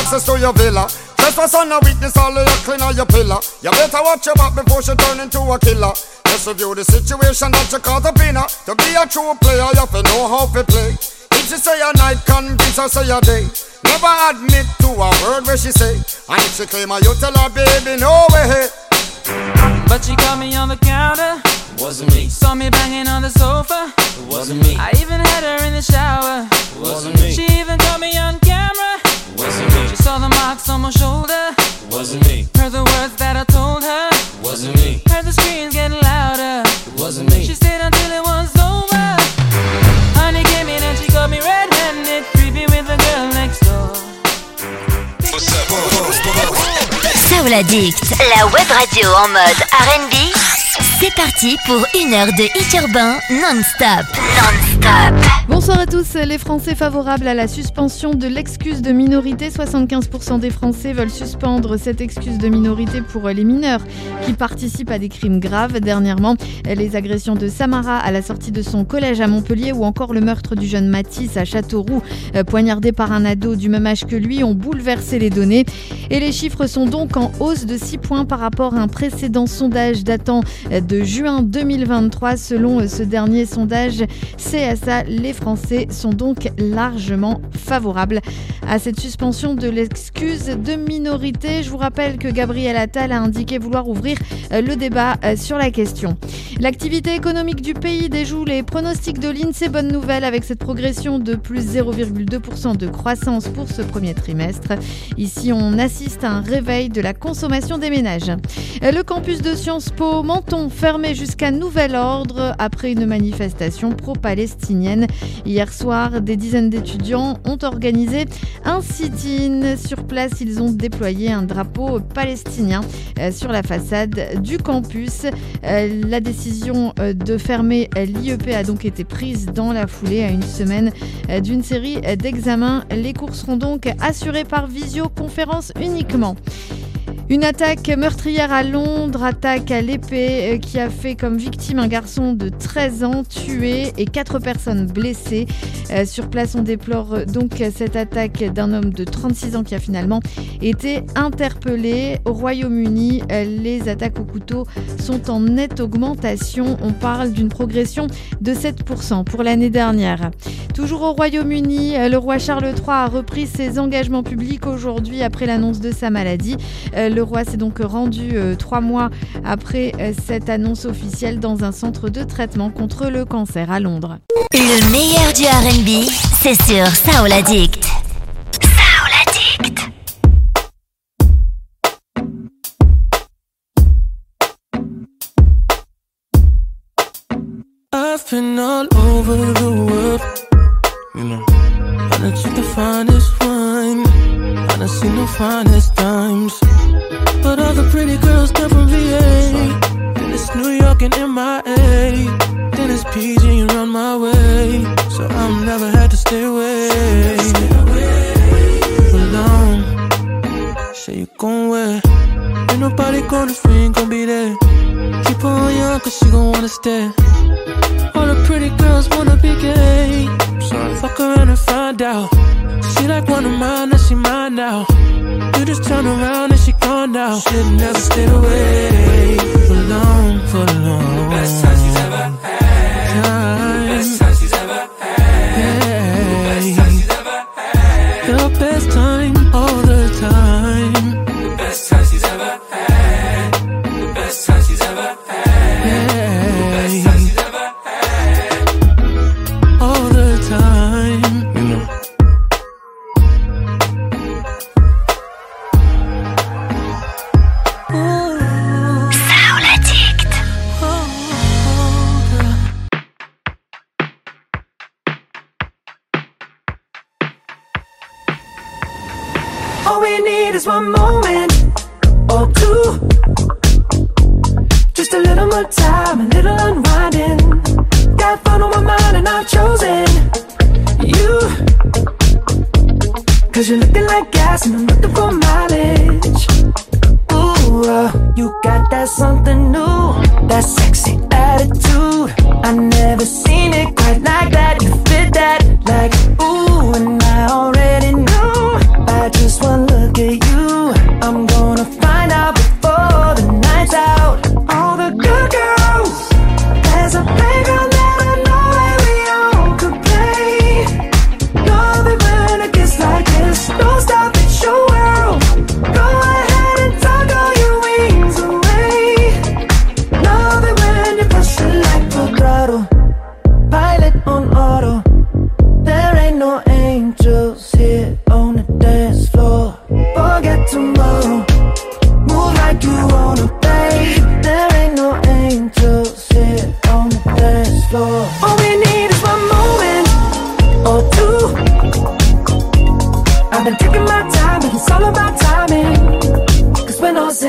access to your villa. Trespass on a weakness, all of your clean on your pillar. You better watch your back before she turn into a killer. Just review the situation that you caught up in her. To be a true player, you have to know how to play. If she say a night, convince her say a day. Never admit to a word where she say. And if she claim her, you tell her, baby, no way. But she caught me on the counter. It wasn't me. Saw me banging on the sofa. It wasn't me. I even had her in the shower. It wasn't me. She even caught me on camera. It wasn't me. She saw the marks on my shoulder. It wasn't me. Heard the words that I told her. It wasn't me. Heard the screams getting louder. It wasn't me. She stayed until it was over. Honey came in and she got me red-handed, creepy with the girl next door. Soul Addict, la web radio en mode R&B. C'est parti pour une heure de hit urbain non-stop. Bonsoir à tous. Les Français favorables à la suspension de l'excuse de minorité. 75% des Français veulent suspendre cette excuse de minorité pour les mineurs qui participent à des crimes graves. Dernièrement, les agressions de Samara à la sortie de son collège à Montpellier ou encore le meurtre du jeune Mathis à Châteauroux, poignardé par un ado du même âge que lui, ont bouleversé les données. Et les chiffres sont donc en hausse de 6 points par rapport à un précédent sondage datant de juin 2023. Selon ce dernier sondage CSA, les Français sont donc largement favorables à cette suspension de l'excuse de minorité. Je vous rappelle que Gabriel Attal a indiqué vouloir ouvrir le débat sur la question. L'activité économique du pays déjoue les pronostics de l'INSEE. Bonne nouvelle avec cette progression de plus 0,2% de croissance pour ce premier trimestre. Ici, on assiste à un réveil de la consommation des ménages. Le campus de Sciences Po Menton fermé jusqu'à nouvel ordre après une manifestation pro-palestinienne. Hier soir, des dizaines d'étudiants ont organisé un sit-in. Sur place, ils ont déployé un drapeau palestinien sur la façade du campus. La décision de fermer l'IEP a donc été prise dans la foulée à une semaine d'une série d'examens. Les cours seront donc assurés par visioconférence uniquement. Une attaque meurtrière à Londres, attaque à l'épée qui a fait comme victime un garçon de 13 ans tué et 4 personnes blessées. Sur place, on déplore donc cette attaque d'un homme de 36 ans qui a finalement été interpellé. Au Royaume-Uni, les attaques au couteau sont en nette augmentation. On parle d'une progression de 7% pour l'année dernière. Toujours au Royaume-Uni, le roi Charles III a repris ses engagements publics aujourd'hui après l'annonce de sa maladie. Le roi s'est donc rendu 3 mois après cette annonce officielle dans un centre de traitement contre le cancer à Londres. Le meilleur du R&B, c'est sur Soul Addict. Soul Addict. I've been all over the world, you know. I done took the finest wine, I done seen the finest dimes. But all the pretty girls come from VA. Then it's New York and MIA. Then it's PG around my way. So I'm never had to stay away for long. Say you gon' wear. Ain't nobody gonna free, ain't gon' be there. Keep her on young cause she gon' wanna stay. All the pretty girls wanna be gay. Fuck around and find out. She like one of mine, now she mine now. You just turn around and she gone now. Should've never stayed away for long, for long. Best time she's ever had. Best time she's ever had. Best time she's ever had. The best time all the time. The best time she's ever had. The best time she's ever had. The best time she's ever had. All the time, you know. All we need is one moment or two. Just a little more time, a little unwinding. Got fun on my mind and I've chosen you. Cause you're looking like gas and I'm looking for mileage. Ooh, you got that something new, that sexy attitude. I never seen it quite like that. You fit that like ooh, and I already knew by just one look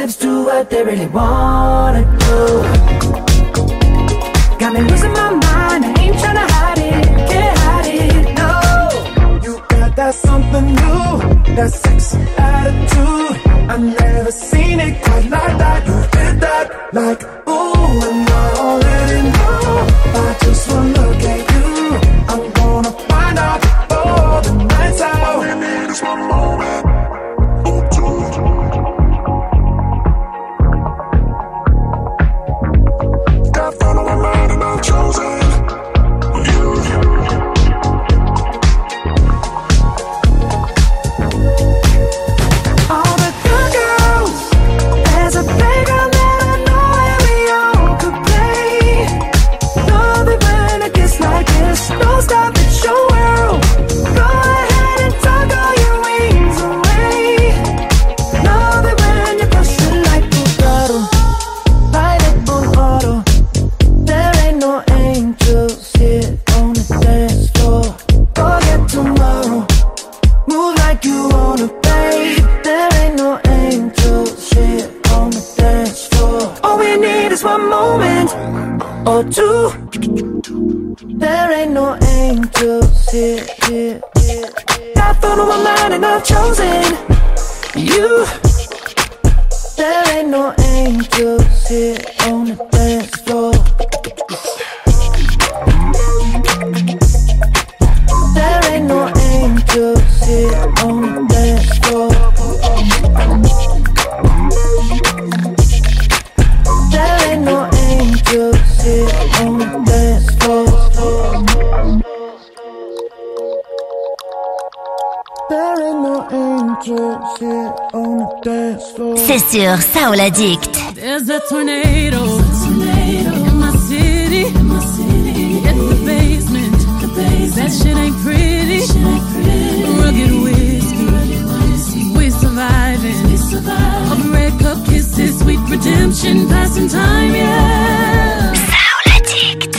lips do what they really wanna do. Got me losing my mind, I ain't tryna hide it, can't hide it, no. You got that something new, that sexy attitude. I've never seen it quite like that. You did that like, ooh, and I already know. I just wanna look at you, I'm gonna find out before the night's out. All we need is one moment. Chosen you. All the good girls, there's a playground that I know where we all could play. Love it when it gets like this, don't stop, it's your world. Go ahead and tuck all your wings away. Love it when you push it like a throttle, light up on auto. There ain't no angels here on the dance floor. Forget tomorrow, move like you wanna, babe. There ain't no angels here on the dance floor. All we need is one moment or two. There ain't no angels here. Got thought on my mind and I've chosen you. There ain't no angels here on the dance floor. There ain't no angels here on the dance floor. There ain't no angels here on the dance floor. There ain't no angels here on the dance floor. C'est sur Soul Addict. There's a tornado in my city. It's the basement. That shit ain't pretty. Rugged whiskey. We're surviving. A breakup kisses, sweet redemption, passing time, yeah. Soul Addict.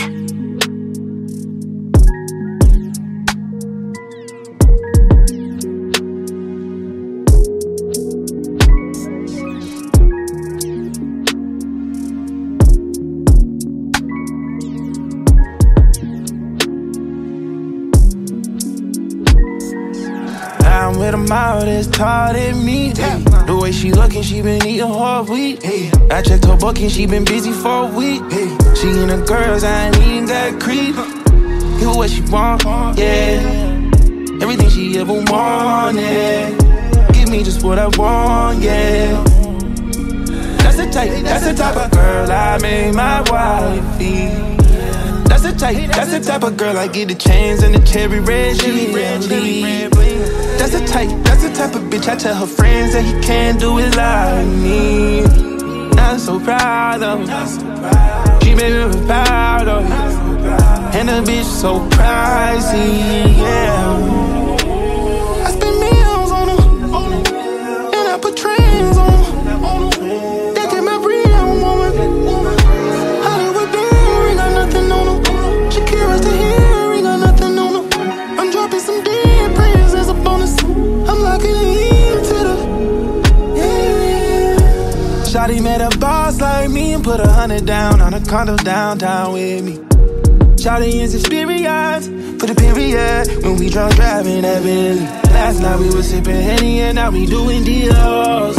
I'm with a mouth that's taller than me. The way she looking, she been eating whole wheat. I checked her booking, she been busy for a week. She and the girls, I ain't even got creep. Hear what she want, yeah. Everything she ever wanted. Give me just what I want, yeah. That's the type of girl I made my wifey. That's the type of girl I get the chains and the cherry red. That's the type of bitch I tell her friends that he can't do it like me. Not so proud of her. She made me proud of her. And the bitch so pricey, yeah. I spend meals on her, and I put trends on her. That get my real woman. Hollywood beer, got nothing on her. Shakira's the hair, got nothing on her. I'm dropping some dead prayers as a bonus. I'm locking into the, yeah. Shawty met a boss like me and put 100 down on a condo downtown with me. Shawty is experienced, put a period when we drunk driving that Bentley. Last night we was sipping Henny and now we doing deals.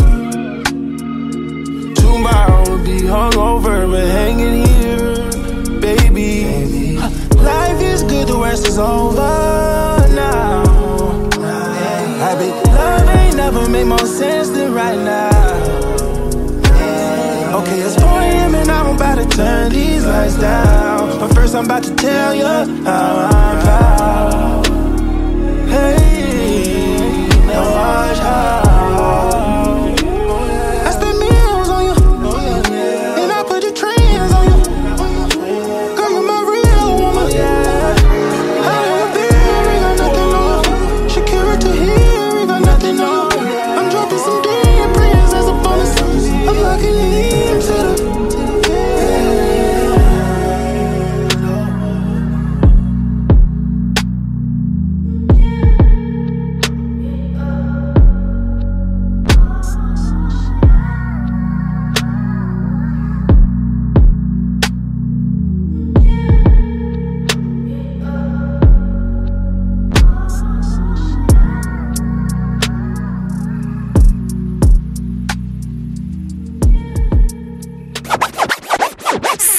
Tomorrow we'll be hungover but hanging here, baby. Life is good, the worst is over now. I bet love ain't never made more sense than right now. Okay, it's 4 a.m. and I'm about to turn these lights down. But first I'm about to tell you how I'm proud. Hey, now watch how I spend meals on you, and I put the trends on you. Girl, you're my real woman. Hollywood beer, ain't got nothing on. Shakira to here, ain't got nothing on. I'm dropping some dead prayers as a bonus. I'm locking into the,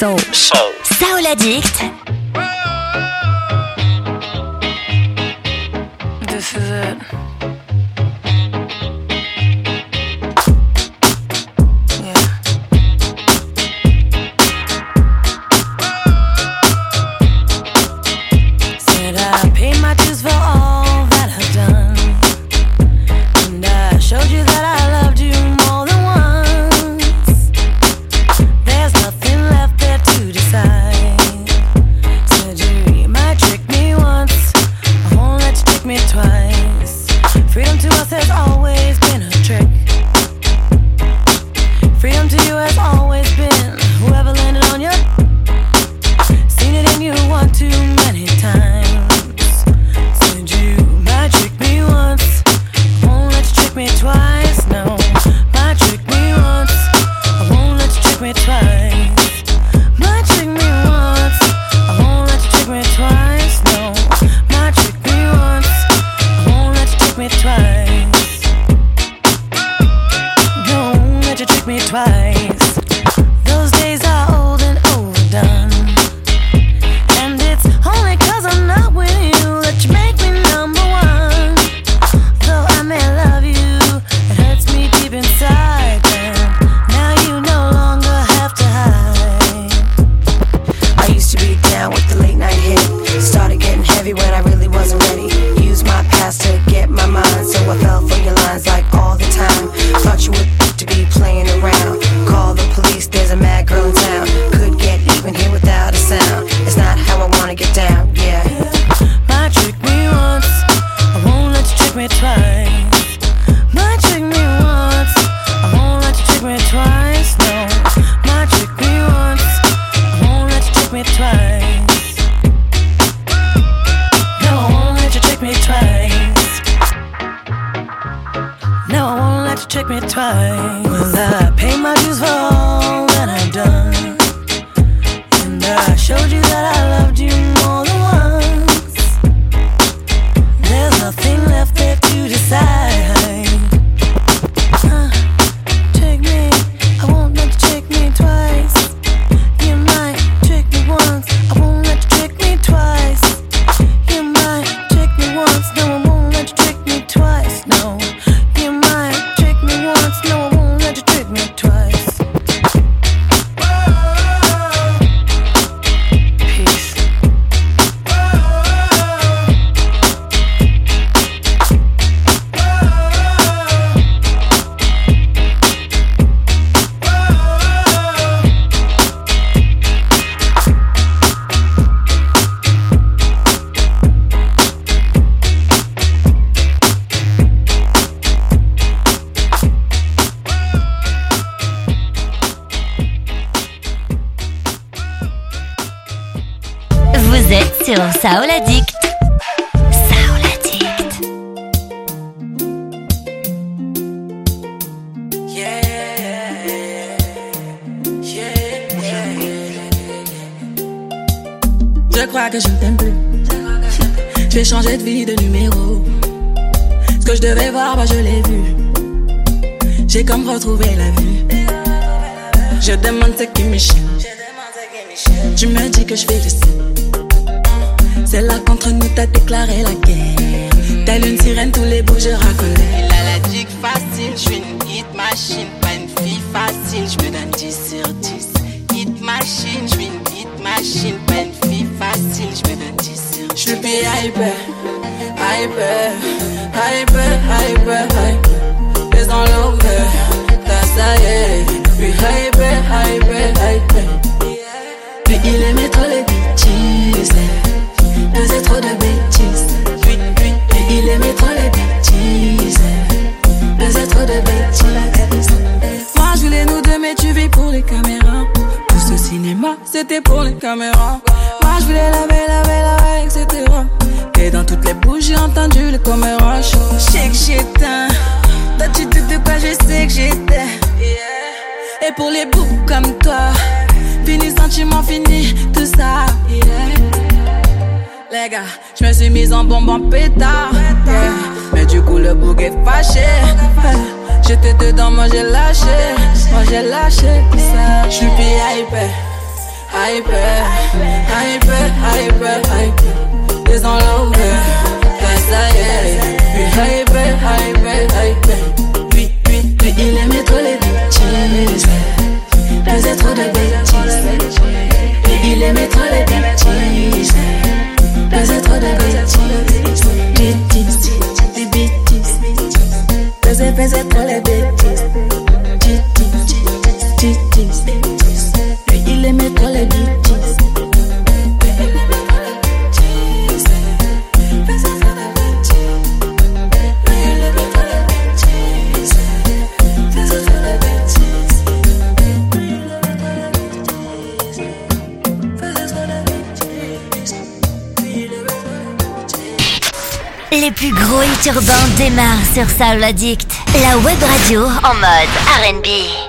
Soul. Soul Addict. This is it. Soul Addict. Soul Addict. Je crois que je ne t'aime plus. Je vais changer de vie, de numéro. Ce que je devais voir, bah je l'ai vu. J'ai comme retrouvé la vue. Je demande ce qui me chie. Tu me dis que je fais le signe. C'est là qu'entre nous t'as déclaré la guerre. Telle une sirène, tous les bouts je racolais. Elle a la dick facile, je suis une hit machine. Pas une fille facile, je me donne 10 sur 10. Hit machine, je suis une hit machine. Pas une fille facile, je me donne 10 sur 10. Je suis plus hyper, hyper, hyper, hyper, hyper. Les enlevés, ça y est. Puis hyper, hyper, hyper. Puis il aimait trop les bêtises. Faisait trop de bêtises. Puis il aimait trop les bêtises. Faisait trop de bêtises. Moi je voulais nous deux mais tu vis pour les caméras. Tout ce cinéma c'était pour les caméras. Moi je voulais laver, etc. Et dans toutes les bouches j'ai entendu le caméra. Je sais que j'éteins. Toi tu doutes de quoi, je sais que j'étais. Et pour les bouts comme toi, fini sentiment, fini tout ça. Les gars, je me suis mise en bombe en pétard. Mais du coup le bouc est fâché. J'étais dedans, moi j'ai lâché. Moi j'ai lâché ça. Je suis plus hyper, hyper, hyper, hyper, hyper. There's no longer that's I am. Hyper, hyper, hyper. Oui, il aimait trop les bitches. Faisait trop de bêtises. Oui, il aimait trop les bitches. Faisait trop de bêtises. Des bêtises. Faisait trop les bêtises. Lui, il aimait trop les bêtises. Les plus gros hits urbains démarrent sur Soul Addict, la web radio en mode R&B.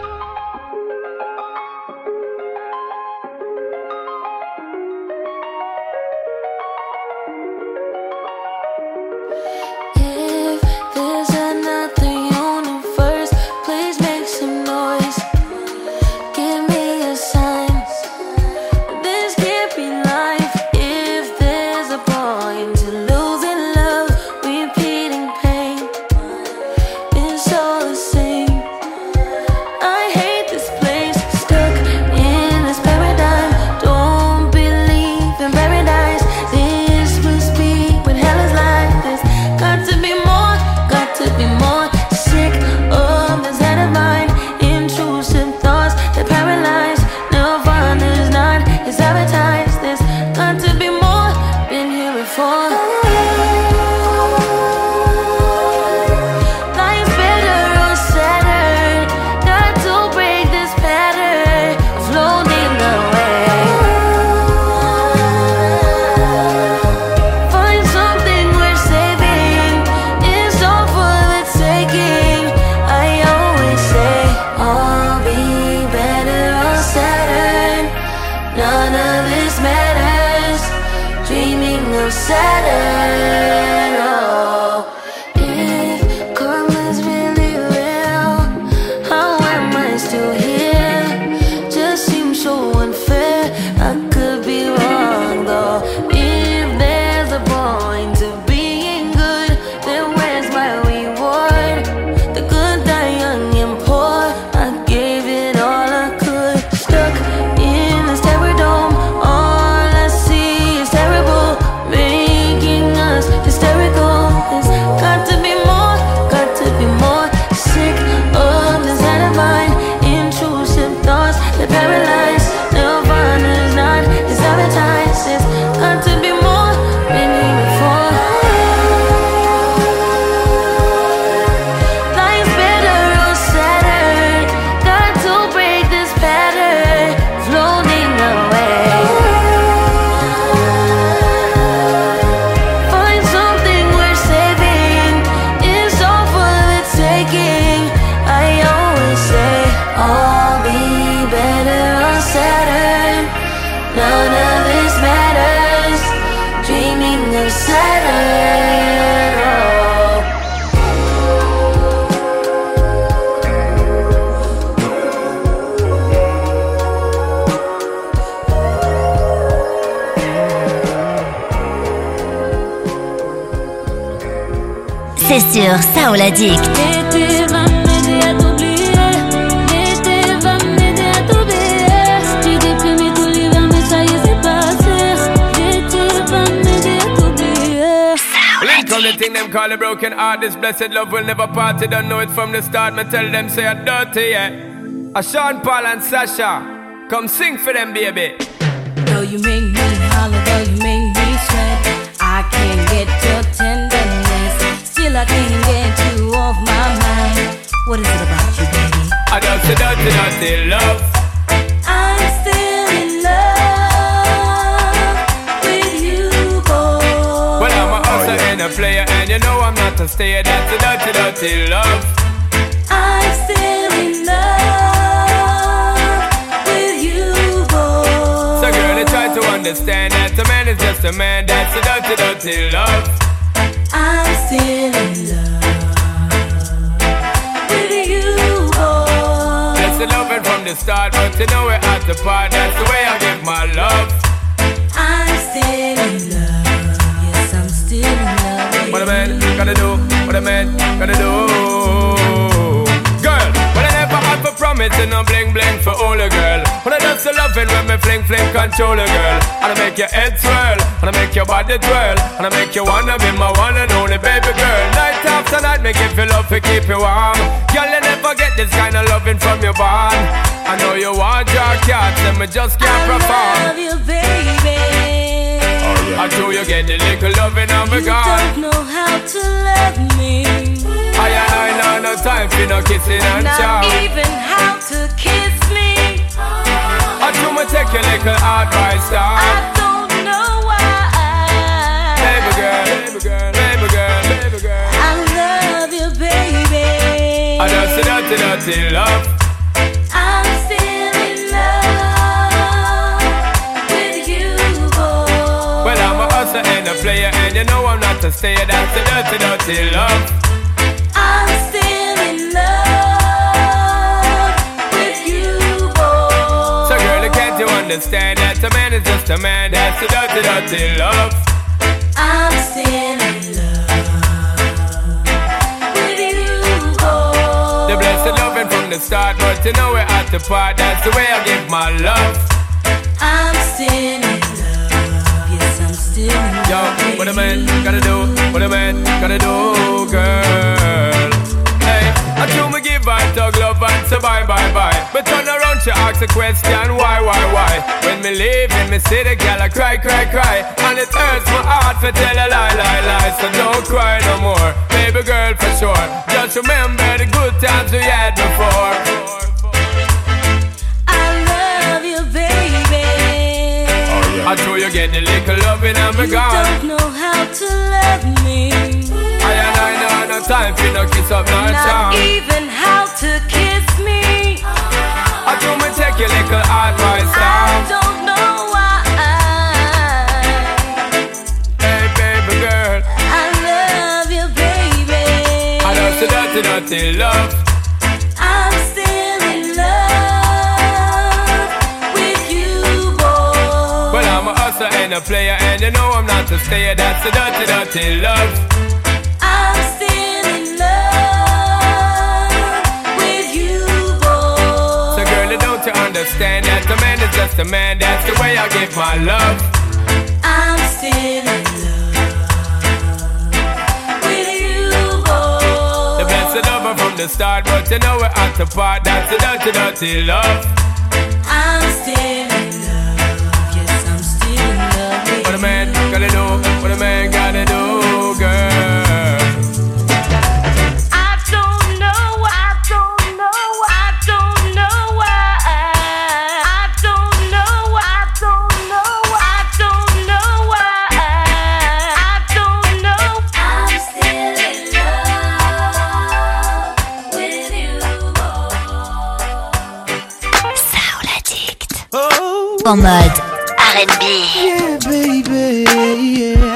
C'est sur Soul Addict. Come the thing them call a broken heart. This blessed love will never part. They don't know it from the start. Me tell them say I'm dirty, yeah. A Sean Paul and Sasha, come sing for them, baby. Though you make me holler, though you make me sweat, I can't get your tenderness. Still I can't get you off my mind. What is it about you, baby? I don't say dirty, dirty love. I'm still in love with you, boy. Well, I'm a hustler and a player, and you know I'm not a stayer. That's a dirty, dirty love. I'm still in love with you, boy. So girl, I try to understand that a man is just a man. That's a dirty, dirty love. I'm still in love with you, boy. That's the loving from from the start, but you know we're at the part. That's the way I give my love. I'm still in love. Yes, I'm still in love. What a man gotta do, what a man gotta do. Girl, but I never have a promise and no bling bling for all a girl. But I just loving when me fling fling control a girl. And I make your head swirl, and I make your body twirl, and I make you wanna be my one and only baby girl. Night after night, make you feel love to keep you warm. Girl, you never get this kind of loving from your bond. I know you want your cats, and me just can't perform. I love you, baby. I know you get the little loving on me gone. You don't know how to love me. I know no time for no kissing and chow. Not even how to kiss me. I do me take your little advice down. I don't know why. Baby girl, baby girl, baby girl, baby girl. I love you, baby. I just a dirty, dirty love. I'm still in love with you, boy. Well, I'm a hustler and a player, and you know I'm not a stayer. That's a dirty, dirty love. I'm still in love with you, boy. So girl, can't you understand that a man is just a man? That's a dirty, dirty love. I'm still in love with you, boy. The blessed loving from the start, but you know we're at the part. That's the way I give my love. I'm still in love. Yes, I'm still in love. Yo, what a man gotta do, what a man gotta do, girl. Hey, I do me give her tug love and say bye, bye, bye. But turn around, she asks a question, why? When me leaving, me see the girl, I cry, cry, cry. And it hurts my heart to tell a lie, lie, lie. So don't cry no more, baby girl, for sure. Just remember the good times we had before. I love you, baby. I know you get the little loving and me gone. You don't know how to love me. I know no time for no kiss up, no charm. Not even how to kiss me. I do me take your little advice down. I don't know why. Hey baby girl, I love you, baby. I know so dirty, dirty love. I'm still in love with you, boy. Well, I'm a hustler and a player, and you know I'm not a stayer. That's the dirty, dirty love. I'm still in love with you, boy. So girl, don't you understand that a man is just a man? That's the way I give my love. I'm still in love with you, boy. The blessed lover from the start, but you know we're at the part. That's the dirty, dirty love. I'm still in love. Yes, I'm still in love with What a man gotta do, what a man gotta do, girl. En mode R&B. Yeah, baby, yeah.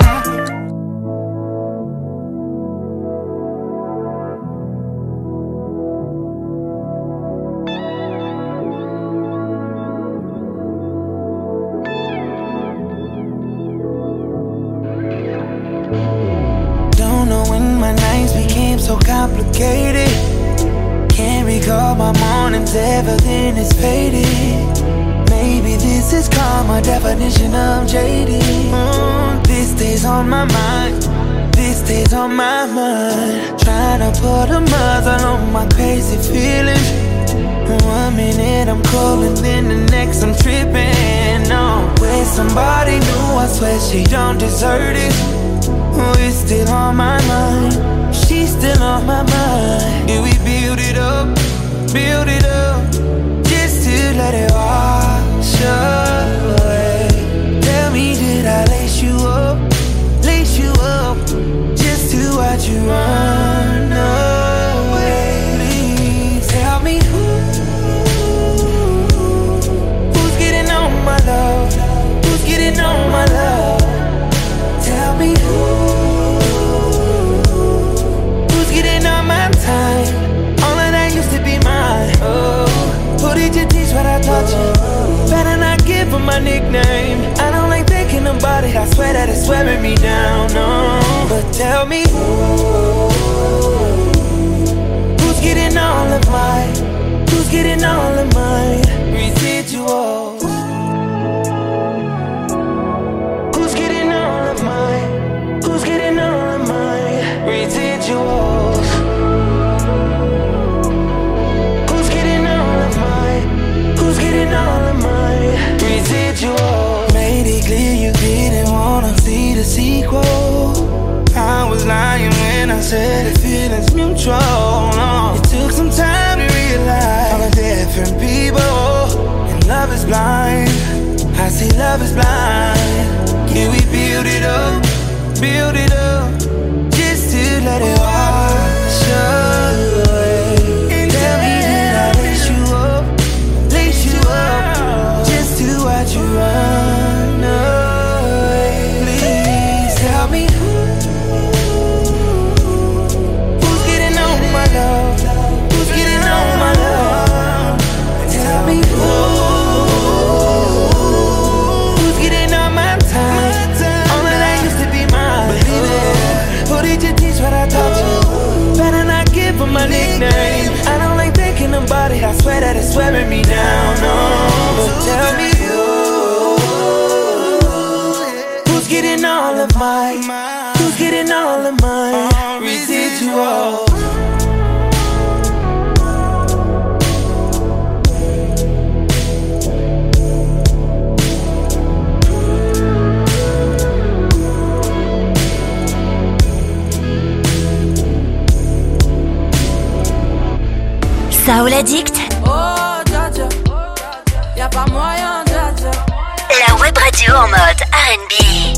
Don't know when my nights became so complicated. Can't recall my mornings, everything is faded. Maybe this is karma, definition of jaded. This stays on my mind, this stays on my mind. Trying to put a muzzle on my crazy feelings. 1 minute I'm cold and then the next I'm tripping. No, with somebody new, I swear she don't deserve it. It's still on my mind, she's still on my mind. Did we build it up, just to let it wash away? Tell me, did I lace you up, just to watch you run away? Please tell me who's getting on my love, who's getting on my love? Tell me who's getting on my time, all of that used to be mine. Oh, put it to taught you. Better not give her my nickname. I don't like thinking about it. I swear that it's wearing me down. No, but tell me, who's getting all of mine? Who's getting all of mine? Residuals. Who's getting all of mine? Who's getting all of mine? Residuals. Who's getting all of mine? Who's getting all of mine? Residuals. Made it clear you didn't wanna see the sequel. I was lying when I said the feeling's mutual. No. It took some time to realize all the different people, and love is blind. I see love is blind. Can we build it up, just to let it wash away? And tell me that I lace you up, just to watch you run away. Please tell me, who's getting on my love? Who's getting on my love? Tell me who's getting on my time? All of that used to be mine. Believe it. Who did you teach what I taught you? Better not give her my nickname. I don't like thinking about it. I swear that it's wearing me down. No, but tell me who's getting all of mine? Who's getting all of mine? Residual. Soul Addict. Oh, dja dja, y'a pas moyen, dja dja. La web radio en mode R&B.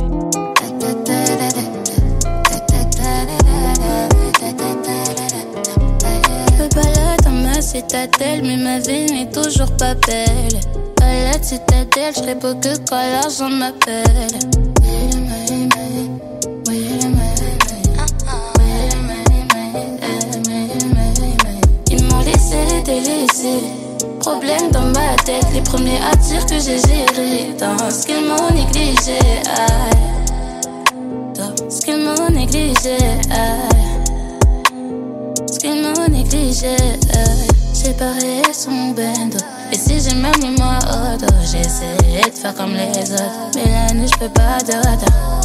Je me balade dans ma citadelle, mais ma vie n'est toujours pas belle. À la citadelle, je serai beau que quand l'argent m'appelle. Ils m'ont laissé délaissé. Problème dans ma tête, les premiers à dire que j'ai géré. Dans ce qu'ils m'ont négligé, aïe. Dans ce qu'ils m'ont négligé, aïe. Ce qu'ils m'ont négligé, aïe. J'ai barré son bendo. Et si j'ai même mis moi au dos, j'ai essayé de faire comme les autres. Mais la nuit, j'peux pas de retard.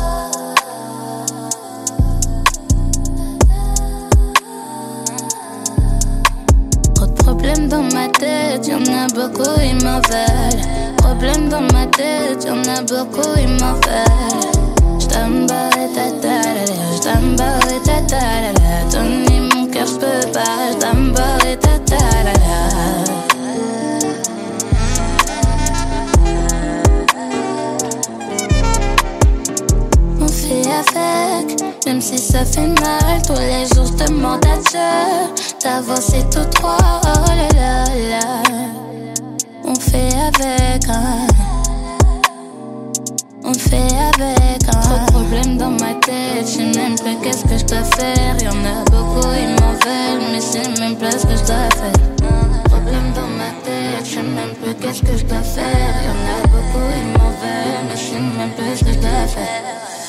Problème dans ma tête, y'en a beaucoup, ils m'en veulent. Problème dans ma tête, y'en a beaucoup, ils m'en veulent. J't'emballe ta ta-la-la, j't'emballe ta ta-la-la. Donner mon cœur, j'peux pas, j't'emballe ta ta-la-la. On fait avec, même si ça fait mal. Tous les jours je demande à Dieu d'avancer tout droit, oh là là là. On fait avec, hein. On fait avec, hein. Trop de problèmes dans ma tête, j'sais même plus qu'est-ce que je dois faire. Y'en a beaucoup, ils m'en veulent, mais j'sais même plus ce que je dois faire. Problèmes dans ma tête, j'sais même plus qu'est-ce que je dois faire. Y'en a beaucoup, ils m'en veulent, mais j'sais même plus ce que je dois faire.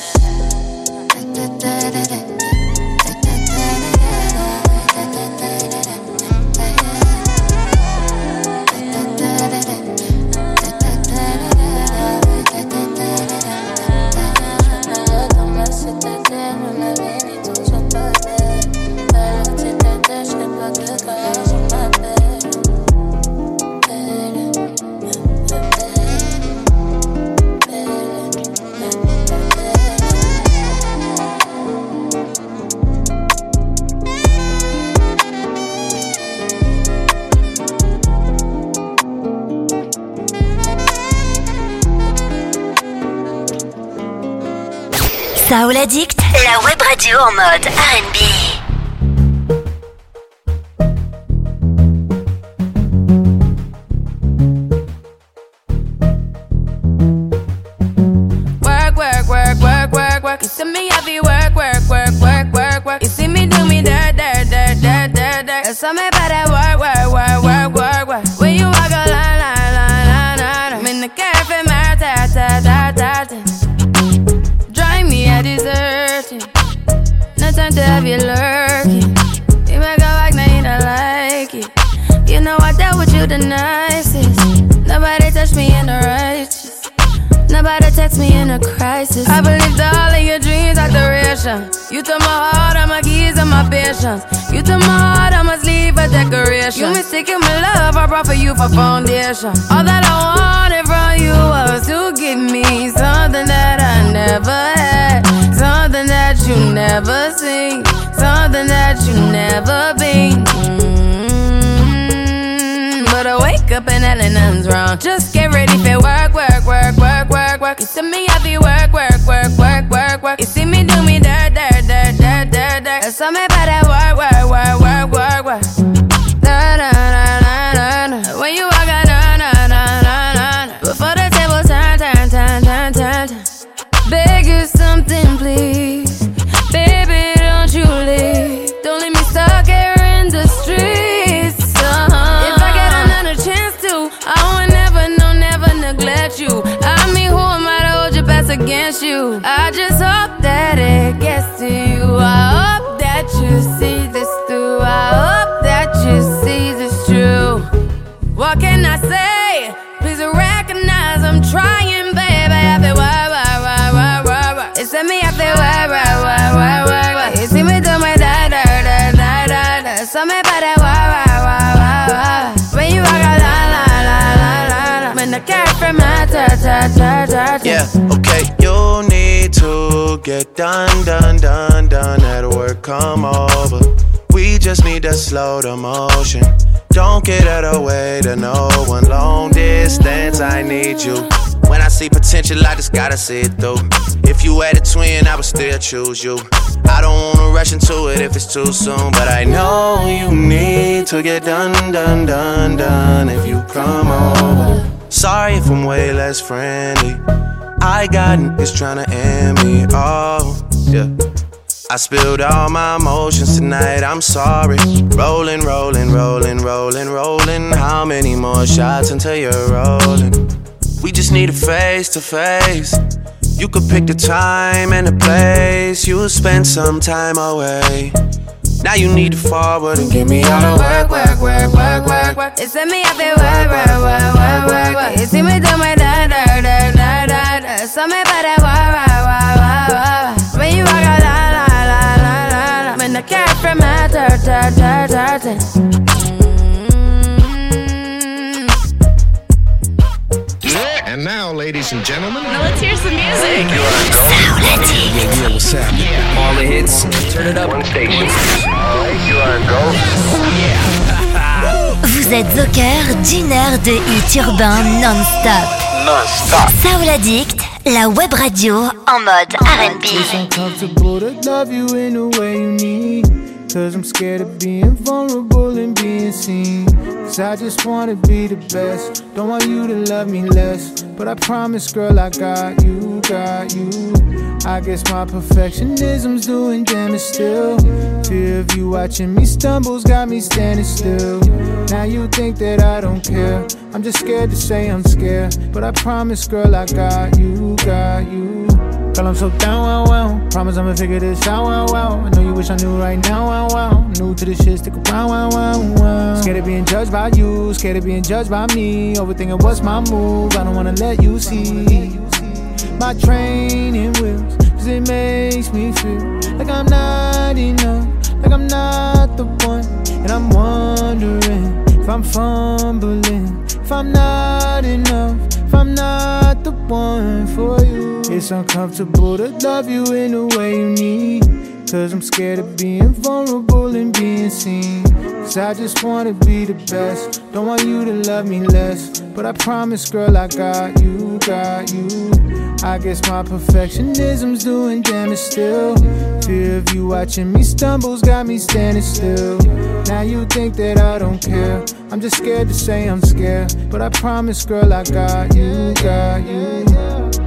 Soul Addict, la web radio en mode R&B. You see me heavy work. You see me do me dirt. That's how me better work. When you walk a line. know I dealt with you the nicest. Nobody touched me in the righteous. Nobody text me in a crisis. I believed all of your dreams are duration. You took my heart, all my keys, and my patience. You took my heart, I must leave a decoration. You mistaken my love, I brought for you for foundation. All that I wanted from you was to give me something that I never had, something that you never seen, something that you never been. But I wake up and hell nothing's wrong. Just get ready for work, work, work, work, work, work. You see me happy work, work, work, work, work, work. You see me do me dirt, dirt, dirt, dirt, dirt, dirt. There's something about that work, work, work, work, work, work. Da da da da da da. When you walk out, da da da da da. Before the table turn, turn, turn, turn, turn, turn. Beg you something, please, baby, don't you leave. Don't leave me stuck here in the streets. I would never, no, never neglect you. I mean, who am I to hold your best against you? I just hope that it gets to you. I hope that you see this through. I hope that you see this true. What can I say? Please recognize I'm trying, baby. I feel why. It's me, I feel why. You see me do my da da da da da da. So me about that why. When you walk out, yeah, okay, you need to get done. That work come over. We just need to slow the motion. Don't get out of the way to no one. Long distance, I need you. When I see potential, I just gotta see it through. If you had a twin, I would still choose you. I don't wanna rush into it if it's too soon, but I know you need to get done. If you come over. Sorry if I'm way less friendly. I got niggas tryna end me. Oh, yeah. I spilled all my emotions tonight, I'm sorry. Rolling. How many more shots until you're rolling? We just need a face to face. You could pick the time and the place. You'll spend some time away. Now you need to forward and give me all the work. It's me, I feel work. You see me do my da. So me about that work. When you walk out, la. When I care for my dirt. And now, ladies and gentlemen, now let's hear some music. Yeah, what's happening? All the hits, turn it up. One station. You are go. Vous êtes au cœur d'une heure de hits urbains non-stop. Soul Addict, la web radio en mode R&B. It's uncomfortable to love you in the way you need. Cause I'm scared of being vulnerable and being seen. Cause I just wanna be the best. Don't want you to love me less. But I promise, girl, I got you. I guess my perfectionism's doing damage still. Fear of you watching me stumbles got me standing still. Now you think that I don't care. I'm just scared to say I'm scared. But I promise, girl, I got you. Girl, I'm so down, wow. Promise I'ma figure this out, wow. I know you wish I knew right now, wow. New to this shit, stick around, wow. Scared of being judged by you, scared of being judged by me. Overthinking what's my move, I don't wanna let you see my training wheels. Cause it makes me feel like I'm not enough, like I'm not the one. And I'm wondering if I'm fumbling, if I'm not enough, if I'm not the one for you. It's uncomfortable to love you in the way you need. Cause I'm scared of being vulnerable and being seen. Cause I just wanna be the best. Don't want you to love me less. But I promise, girl, I got you. I guess my perfectionism's doing damage still. Fear of you watching me stumbles got me standing still. Now you think that I don't care. I'm just scared to say I'm scared. But I promise, girl, I got you.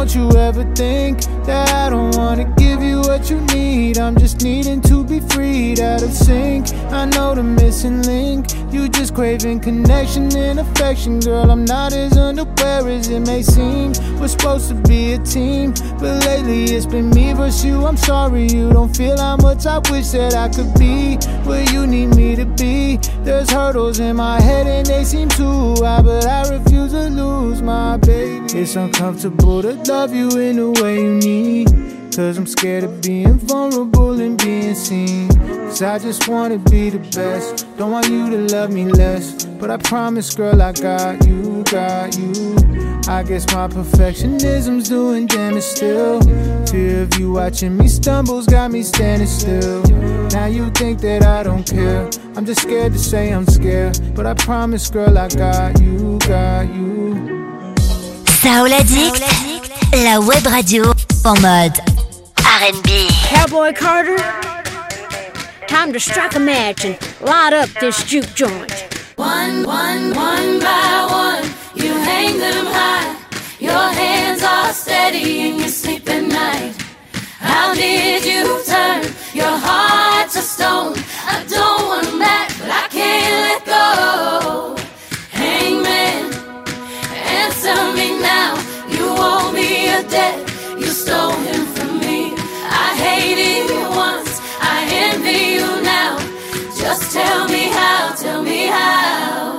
don't you ever think that I don't wanna give you what you need. I'm just needing to be freed out of sync. I know the missing link. You just craving connection and affection. Girl, I'm not as unaware as it may seem. We're supposed to be a team, but lately it's been me versus you. I'm sorry you don't feel how much I wish that I could be where you need me to be. There's hurdles in my head and they seem too high, but I refuse to lose my baby. It's uncomfortable to love you in the way you need, cause I'm scared of being vulnerable and being seen. Cause I just wanna be the best, don't want you to love me less. But I promise, girl, I got you, got you. I guess my perfectionism's doing damage still. Fear of you watching me stumbles got me standing still. Now you think that I don't care, I'm just scared to say I'm scared. But I promise, girl, I got you, got you. Soul Addict, la web radio en mode R&B. Cowboy Carter, time to strike a match and light up this juke joint. One by one, you hang them high. Your hands are steady and you sleep at night. How did you turn your heart to stone? I don't want them back, but I can't let go. Hangman, answer me now. You owe me a debt, you stole him from me. I hated you once, I envy you now. Just tell me how, tell me how.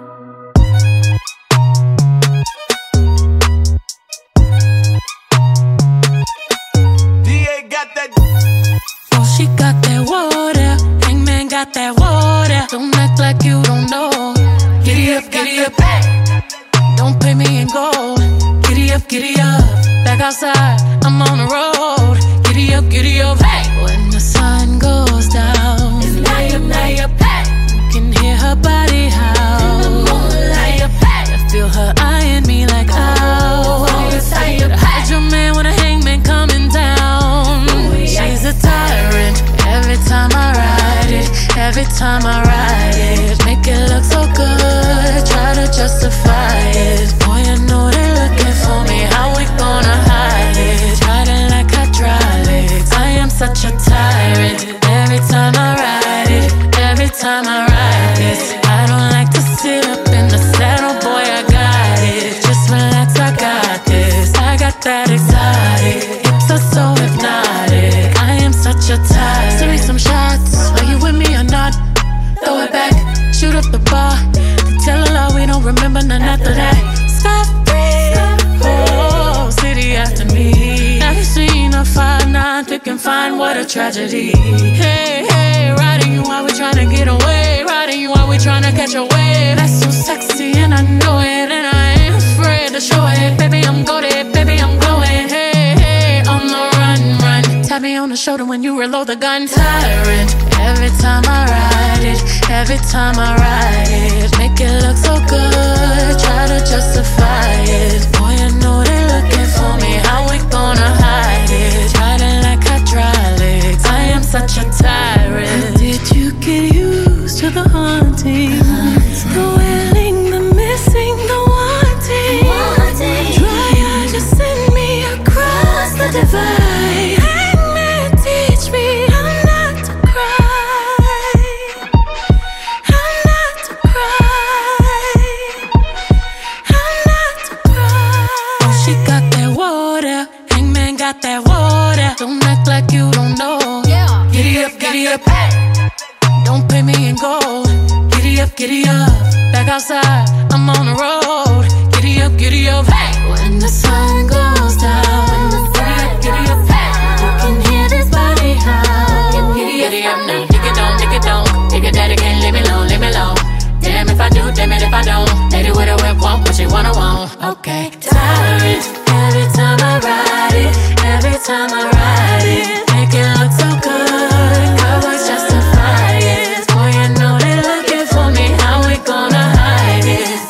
DA got that. Oh, she got that water. Hangman got that water. Don't act like you don't know. Giddy up, giddy up. Don't pay me in gold. Giddy up, giddy up. Back outside, I'm on the road. Giddy up, giddy up. Hey, when the sun goes down, it's layup, hey. You can hear her body howl. In the moonlight, hey. I feel her eyeing me like, oh. How's your man when a hangman coming down? She's a tyrant. Every time I ride it, every time I ride it, make it look so good. Try to justify it. Boy, I know they're looking for me. How we gonna hide it? Riding like hydraulics. I am such a tyrant. Every time I ride it, every time I ride it, I don't like to sit up in the saddle. Boy, I got it. Just relax, I got this. I got that exotic. Hips are so hypnotic. I am such a tyrant. Send me some shots. Are you with me or not? Throw it back, shoot up the bar. Tell a lie, we don't remember none after that. Stop breathing. Oh, city after me. Never seen a 5'9", thick and fine, what a tragedy. Hey, hey, riding you while we tryna get away. Riding you while we tryna catch a wave. That's so sexy and I know it, and I ain't afraid to show it. Baby, I'm goated, baby, I'm glowing. Hey, hey, on the run, run. Tap me on the shoulder when you reload the gun. Tyrant. Every time I ride it, every time I ride it, make it look so good. Try to justify it. Boy, I know they're looking for me. How we gonna hide it? Riding like hydraulics. I am such a tyrant. Did you get used to the haunting? The wailing, the missing, the wanting. Dry eyes just send me across the divide. Hangman, teach me how not to cry. How not to cry. How not to cry. Oh, she got that water. Hangman got that water. Don't act like you don't know. Yeah. Giddy up, hey. Don't pay me in gold. Giddy up. Back outside, I'm on the road. Giddy up, hey. When the sun goes down, giddy up, hey. You can hear this body howl. Giddy up now, dig it don't. Dig it that it can't leave me alone. Damn if I do, damn it if I don't. Lady with a whip, want what she wanna want. Okay, tyrant. Every time I ride it, every time I ride it, make it look so good. Cowboys justify it. Boy, I know they're looking for me. How we gonna hide it?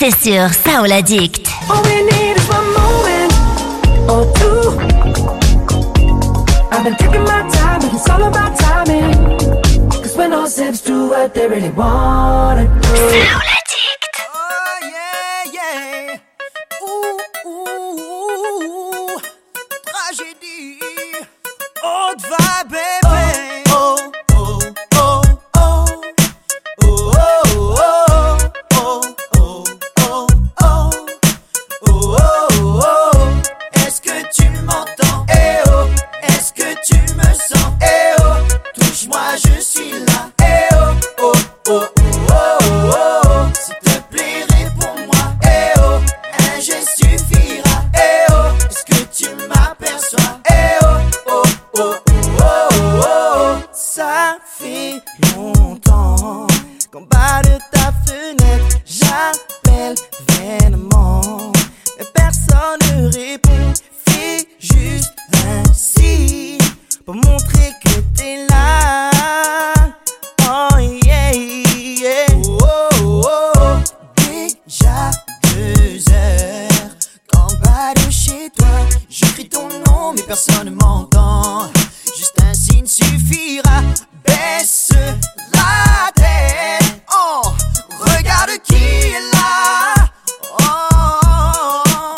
c'est sur Soul Addict. All we need is one moment or two. I've been taking my time, but it's all about timing. Cause when all steps do what they really wanna do. Soul Addict. Oh yeah, yeah. Ouh, ouh, ouh. Tragédie. Haute vibe, baby. Oh, oh, oh, oh. Oh, oh, oh. Oh, oh, oh, oh. Oh, oh, oh. Est-ce que tu m'entends? Eh oh. Est-ce que tu me sens? Eh oh. Touche-moi, je suis là. Eh oh, oh, oh, oh, oh, oh. S'il te plaît, réponds-moi. Eh oh, un geste suffira. Eh oh, est-ce que tu m'aperçois? Eh oh, oh, oh, oh, oh, oh. Ça fait longtemps qu'en bas de ta fenêtre, j'appelle vainement. Mais personne ne répond. Fais juste un signe pour montrer que t'es là. Oh yeah, yeah. Oh, oh, oh. Déjà 2 heures qu'en bas de chez toi, je crie ton nom mais personne ne m'entend. Juste un signe suffira. Baisse la tête. Oh, regarde qui est là. Oh, oh,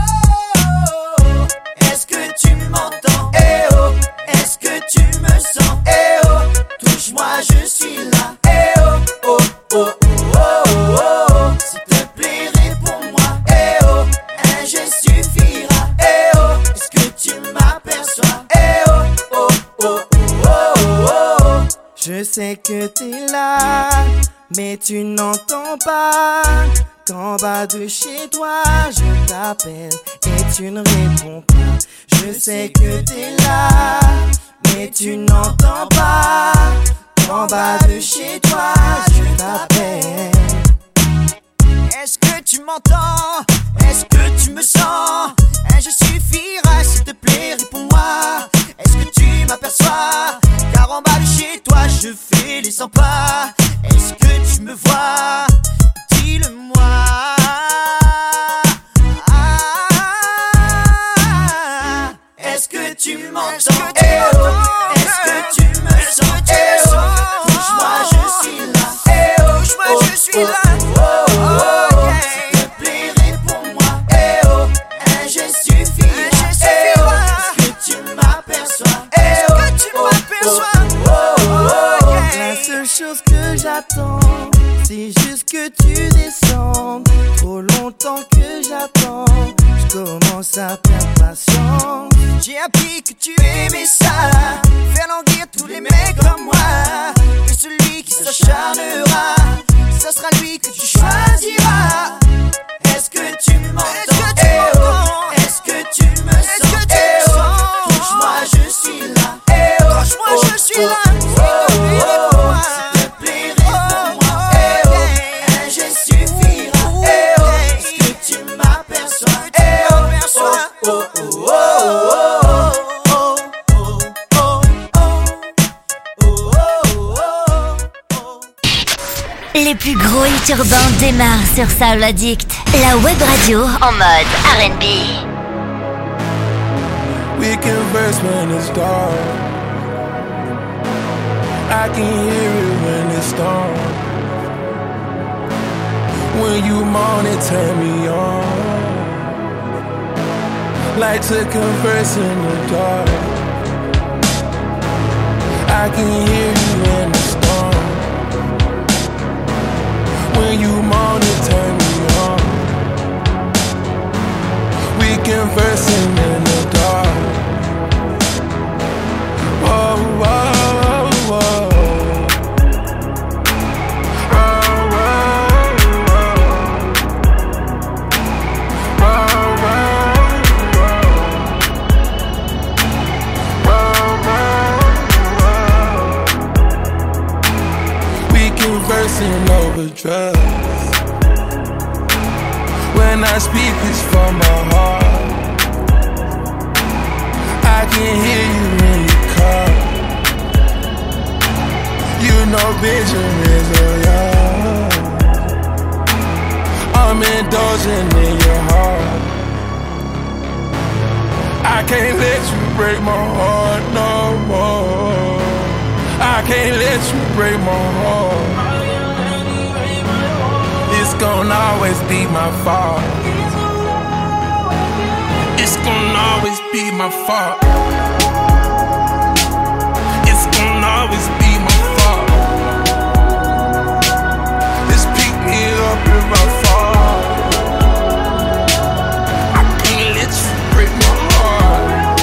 oh. Est-ce que tu m'entends? Eh oh. Est-ce que tu me sens? Eh oh. Touche-moi, je suis là. Eh oh, oh, oh, oh, oh, oh. S'il te plaît, réponds-moi. Eh oh, un geste suffira. Eh oh, est-ce que tu m'aperçois? Eh oh, oh, oh, oh, oh, oh. Je sais que t'es là, mais tu n'entends pas. Qu'en bas de chez toi, je t'appelle et tu ne réponds pas. Je sais que t'es là, mais tu n'entends pas. Qu'en bas de chez toi, je t'appelle. Est-ce que tu m'entends? Est-ce que tu me sens? Un geste suffira, s'il te plaît, réponds-moi. Est-ce que tu m'aperçois? Car en bas de chez toi, je fais les 100 pas. Est-ce que tu me vois? Dis-le-moi. Est-ce que tu m'entends? Eh oh. Est-ce que tu me sens? Eh oh. Touche-moi, je suis là. Eh oh. Touche-moi, je suis là. Oh, oh, oh. S'il te plaît, réponds-moi. Eh oh. Un geste suffira. Eh oh. Est-ce que tu m'aperçois? Eh oh. Est-ce que tu m'aperçois? Oh, oh, oh. La seule chose que j'attends, c'est juste que tu descendes. Trop longtemps que j'attends, je commence à perdre patience. J'ai appris que tu aimais ça, faire languir tous les mecs comme moi. Et celui qui s'acharnera, ce sera lui que tu choisiras. Est-ce que tu m'entends? Eh oh. Est-ce que tu me sens? Eh oh. Touche-moi, je suis là. Eh oh. Touche-moi, je suis là. S'il te plaît, réponds-moi. Eh oh. Un geste suffira. Eh oh. Est-ce que tu m'aperçois? Eh oh. Oh, oh, oh, oh, oh. Les plus gros hits urbains démarrent sur Soul Addict, la web radio en mode R&B. We converse when it's dark. I can hear it when it's storm. When you moan it turn me on. Like to converse in the dark. I can hear you in the storm. When you moan it turn me on. We conversing in the dark. Whoa, whoa, whoa. Conversing over drugs. When I speak, it's from my heart. I can hear you in your car. You know Benjamin's a young. I'm indulging in your heart. I can't let you break my heart no more. I can't let you break my heart. It's gonna always be my fault. It's gonna always be my fault. It's gonna always be my fault. Just pick me up if I fall. I can't let you break my heart.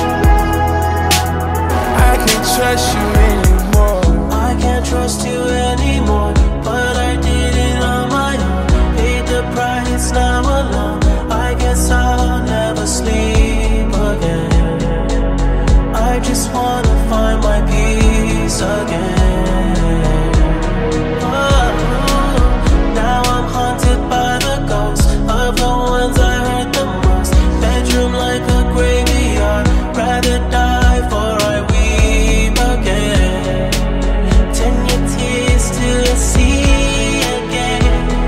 I can't trust you anymore. I can't trust you anymore. But I did it on my own. Paid the price, now alone. I guess I'll never sleep again. I just wanna find my peace again. Oh, now I'm haunted by the ghosts of the ones I hurt the most. Bedroom like a graveyard. Rather die for I weep again. 10 year tears till you see again.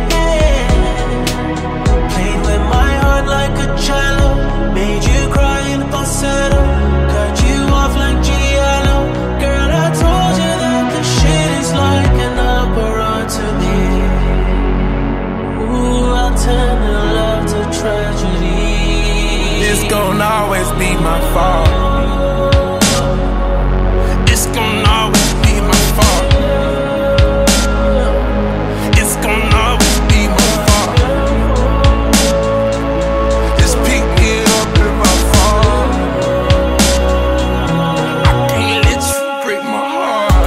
Played with my heart like a cello. Made you cry in falsetto. Cut you off like Giallo. Girl, I told you that the shit is like an opera to me. Ooh, I'll turn the love to tragedy. It's gonna always be my fault. It's gonna always be my fault. It's gonna always be my fault. Just pick me up if I fall. I can't let you break my heart.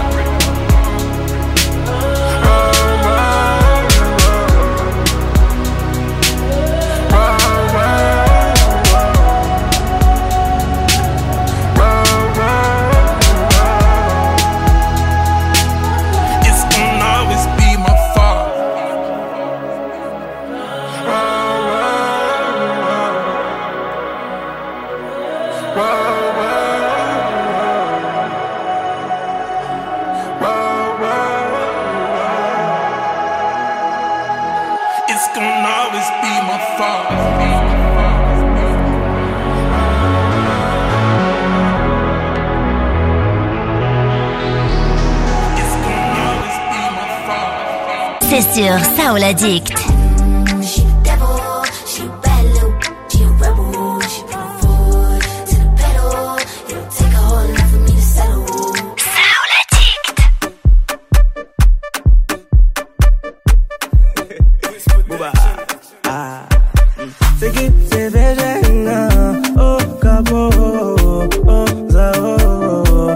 It's gonna always be my fault. It's gonna always be my fault. C'est sur Soul Addict. C'est qui c'est végéna, oh capo, oh zao.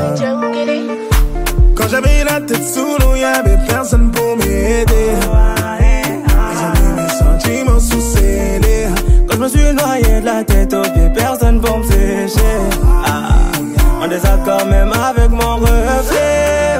Quand j'avais la tête sous l'eau, y'avait personne pour m'aider. Ils ont mis mes sentiments sous scellés. Quand je me suis noyé de la tête aux pieds, personne pour me sécher. En désaccord même avec mon reflet.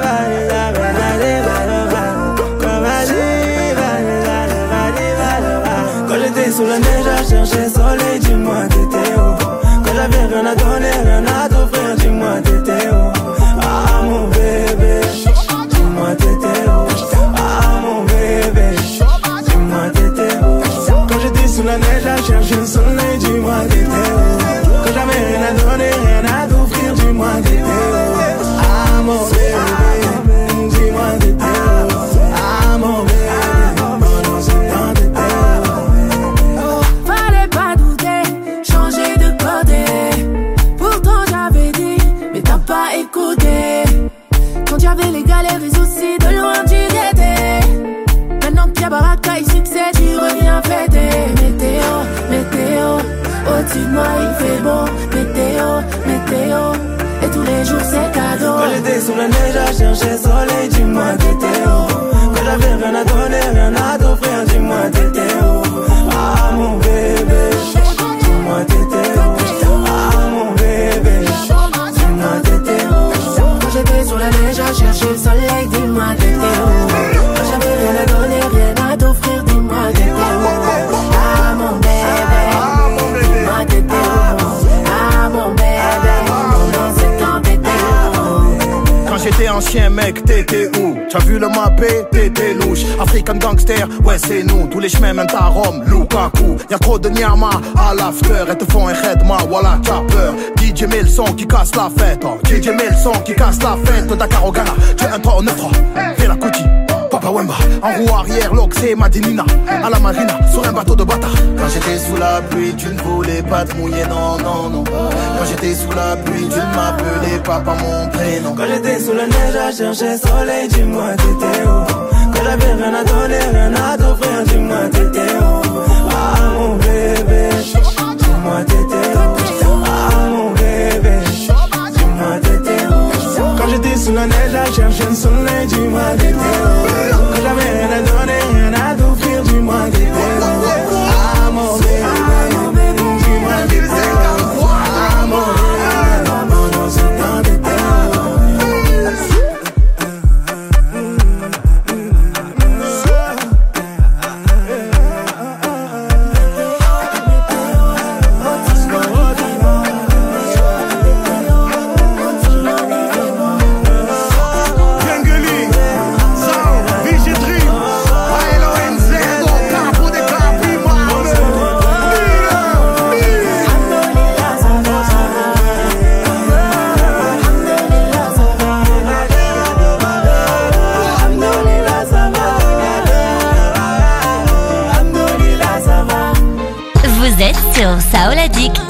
Quand j'étais sous la neige à chercher soleil, dis-moi t'étais où? Quand j'avais rien à donner, rien à t'offrir, dis-moi t'étais où? Ah mon bébé, dis-moi t'étais où? Ah mon bébé, dis-moi t'étais où? Quand j'étais sous la neige à chercher le soleil, dis-moi t'étais où? Quand j'avais rien à donner, rien à t'offrir, dis-moi t'étais où? Ah mon bébé, dis-moi t'étais où? Ah mon bébé. Fallait pas douter, changer de côté. Pourtant j'avais dit, mais t'as pas écouté. Quand y'avais les galères et soucis, de loin tu guettais. Maintenant qu'il y a baraka et succès, tu reviens fêter. Météo, météo, au-dessus de moi il fait beau. Météo, météo, et tous les jours c'est cadeau. Quand j'étais sous la neige à chercher soleil, dis-moi t'étais où? Quand j'avais rien à donner, rien à t'offrir, dis-moi t'étais où? Ah mon bébé, dis-moi t'étais où? Ah mon bébé, dis-moi t'étais où? Quand j'étais sous la neige à chercher le soleil, dis-moi t'étais où? Quand j'avais rien à donner, rien à t'offrir, dis-moi t'étais où? Ah mon bébé, dis-moi t'étais où? Ah mon bébé, mon nom c'est quand t'étais où? Quand j'étais ancien mec, t'étais t'étais où? T'as vu le mappé? T'étais louche. African gangster, ouais c'est nous. Tous les chemins mènent à Rome, Lukaku. Y'a trop de Nyama à l'after. Elles te font un khedma, voilà t'as peur. DJ met le son qui casse la fête. DJ met le son qui casse la fête. Dakar au Ghana, tu es un 3 au 9-3. Fais la Kuti, Papa Wemba. En roue arrière, l'Oxé, Madinina. À la marina, sur un bateau de bâtard. Quand j'étais sous la pluie, tu ne voulais pas te mouiller, non, non, non. Quand j'étais sous la pluie, tu ne m'appelais pas par mon prénom. Quand j'étais sous la neige à chercher soleil, dis-moi t'étais où? Quand j'avais rien à donner, rien à t'offrir, dis-moi t'étais où? Ah mon bébé, dis-moi t'étais où? Ah mon bébé, dis-moi t'étais où? Quand j'étais sous la neige à chercher le soleil, dis-moi t'étais où? Quand j'avais rien à donner, rien à t'offrir, dis-moi t'étais où? Ah mon bébé, dis-moi t'étais où? Ah mon bébé, c'est quand t'étais où? Vous êtes sur Saoul Addict.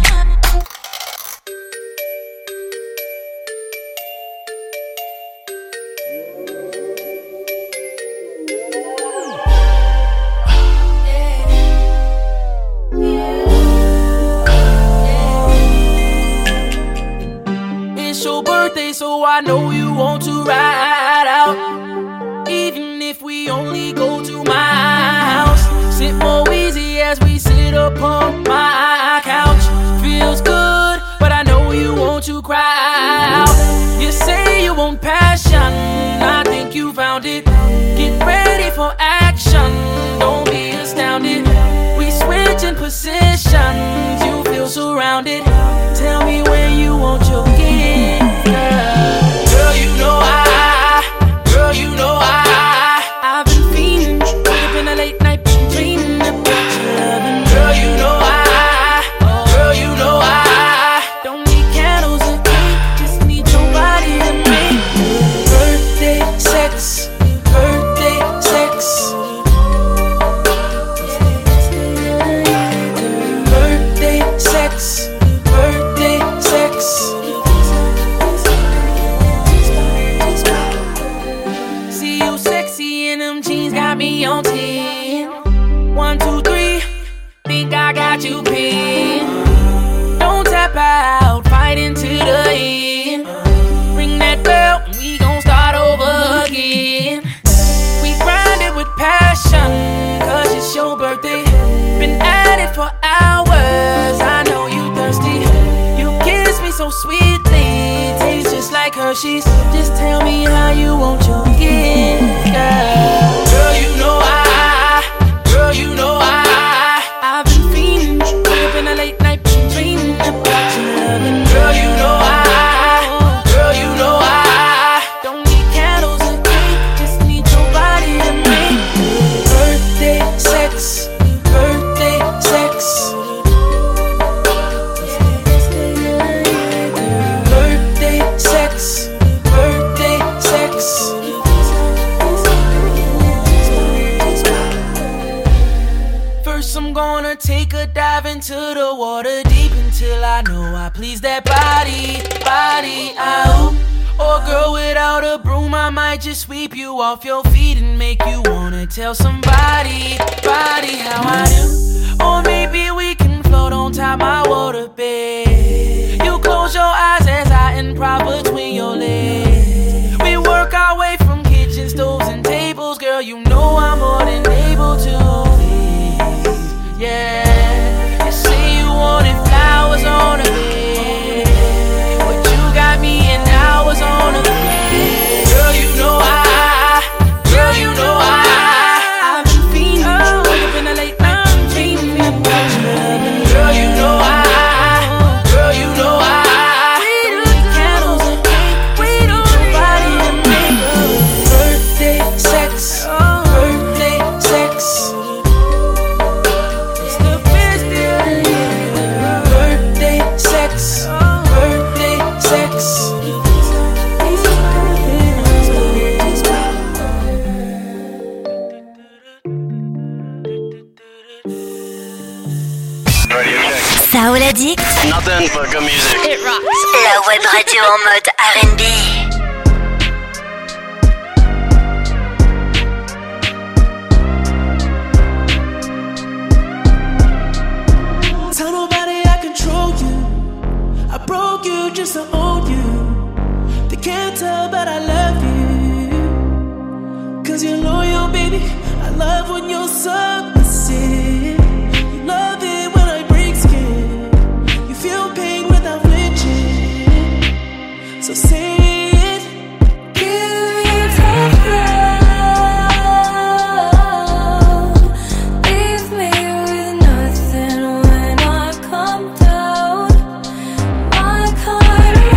It's your birthday, so I know you want to ride out. Even if we only go to my house. Sit more easy as we sit upon my couch. Feels good, but I know you want to cry out. You say you want passion, I think you found it. Get ready for action, don't be astounded. We switch in positions, you feel surrounded. Tell me where you want your gift, girl. Girl, you know girl, you know I've been fiending. Wake up in a late night, dreaming about your loving. Girl, you know girl, you know don't need candles or cake, just need your body to make birthday sex, birthday sex. Birthday sex, birthday sex. See you sexy in them jeans, got me on 10. 1, 2, 3, think I got you pinned. Don't tap out, fight into the end. Ring that bell, and we gon' start over again. We grind it with passion, cause it's your birthday. Been at it for hours, I know you thirsty. You kiss me so sweetly, tastes just like Hershey's. Just tell me how you want your gift, girl. Girl, you know girl, you know I've been fiending. Wake up in a late night, dreaming about your loving. Girl, you know girl, you know don't need candles or cake, just need your body to make birthday sex, birthday sex. Birthday sex, birthday sex. First I'm gonna take a dive into the water deep until I know I please that body, out. Or girl, without a broom I might just sweep you off your feet and make you wanna tell somebody, how I do. Or maybe we can float on top my waterbed. You close your eyes as I improv between your legs. We work our way from kitchen stoves and tables, girl, you know I'm more than able to. Yeah, you say you wanted flowers on a bed, but you got me in hours on a bed. Girl, you know girl, you know I've been fiending. Wake up in the late night, dreaming about your loving. Girl, you know girl, you know we don't need candles and cake, we don't need your body to make Soul Addict. Nothing but good music. It rocks. La web radio en mode R&B. Tell nobody I control you. I broke you just to own you. They can't tell, but I love you. Cause you're loyal, baby. I love when you're submissive. You love it when I break skin. You feel pain without flinching. So say it. Give me tough love. Leave me with nothing when I come down. My kind of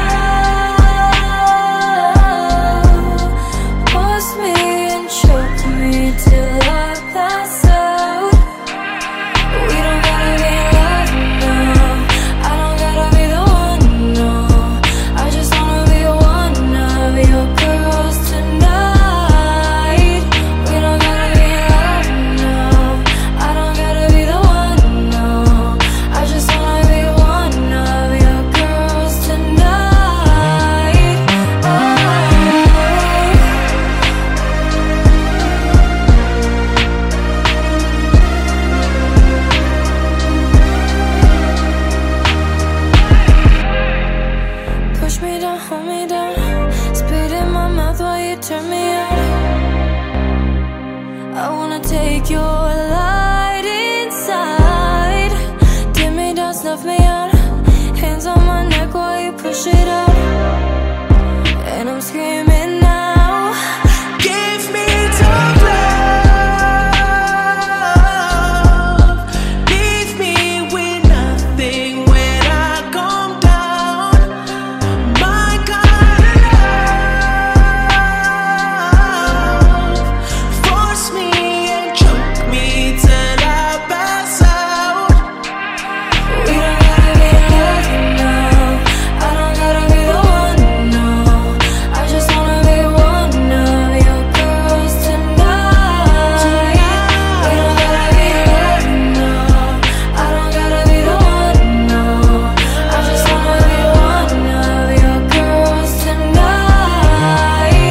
love. Force me and choke me till I pass out. We don't gotta be loved now. I don't gotta be the one, no. I just wanna be one of your girls tonight. We don't gotta be loved now. I don't gotta be the one, no. I just wanna be one of your girls tonight. Push me down, hold me down. Spit in my mouth while you turn me on. I wanna take your light inside. Dim me down, snuff me out. Hands on my neck while you push it out. And I'm screaming now. Give me tough love. Leave me with nothing when I come down. My kind of love. Force me and choke me till I pass out. We don't gotta be loved now. I don't gotta be the one, no. I just wanna be one of your girls tonight. We don't gotta be loved now. I don't gotta be the one, no. I just wanna be one of your girls tonight.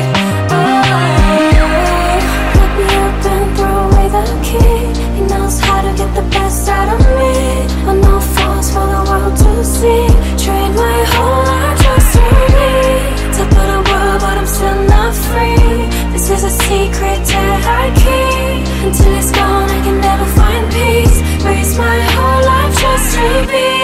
Put me up and throw away the key. He knows how to get the best out of me. On no falls for the world to see. Trade my whole life just for me. Top of the world, but I'm still not free. This is a secret that I keep. Until it's gone, I can never find peace. Raise my whole life just to be